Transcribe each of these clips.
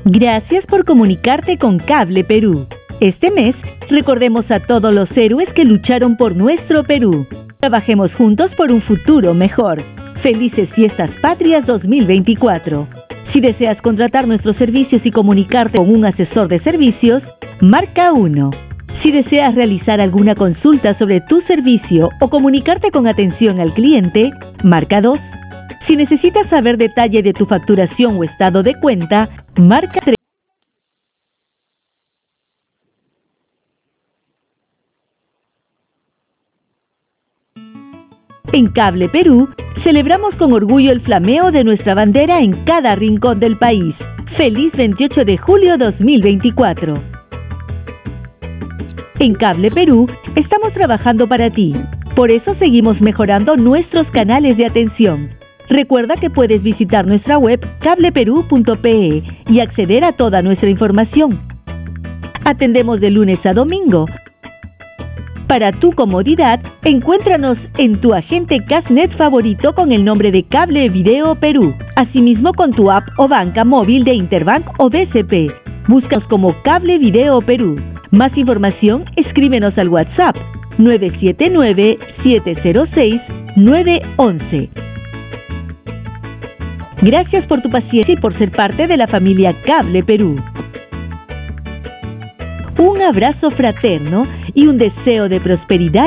Gracias por comunicarte con Cable Perú. Este mes, recordemos a todos los héroes que lucharon por nuestro Perú. Trabajemos juntos por un futuro mejor. Felices Fiestas Patrias 2024. Si deseas contratar nuestros servicios y comunicarte con un asesor de servicios, marca 1. Si deseas realizar alguna consulta sobre tu servicio o comunicarte con atención al cliente, marca 2. Si necesitas saber detalle de tu facturación o estado de cuenta, marca 3. En Cable Perú, celebramos con orgullo el flameo de nuestra bandera en cada rincón del país. ¡Feliz 28 de julio 2024! En Cable Perú, estamos trabajando para ti. Por eso seguimos mejorando nuestros canales de atención. Recuerda que puedes visitar nuestra web cableperú.pe y acceder a toda nuestra información. Atendemos de lunes a domingo. Para tu comodidad, encuéntranos en tu agente Casnet favorito con el nombre de Cable Video Perú. Asimismo con tu app o banca móvil de Interbank o BCP. Búscanos como Cable Video Perú. Más información, escríbenos al WhatsApp 979-706-911. Gracias por tu paciencia y por ser parte de la familia Cable Perú. Un abrazo fraterno y un deseo de prosperidad.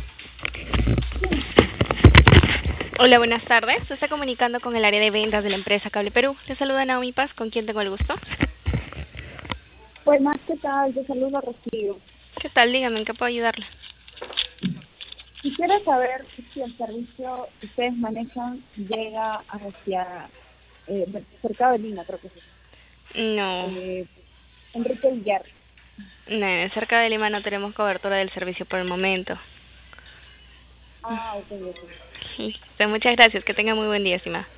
Hola, buenas tardes. Se está comunicando con el área de ventas de la empresa Cable Perú. Te saluda Naomi Paz, ¿con quién tengo el gusto? Buenas, ¿qué tal? Te saludo, Rocío. ¿Qué tal? Dígame, ¿en qué puedo ayudarle? Quisiera saber si el servicio que ustedes manejan llega hacia Cercado de Lima, creo que sí. No. Enrique Villar. No, cerca de Lima no tenemos cobertura del servicio por el momento. Ah, ok. Muchas gracias. Que tenga muy buen día, estimada.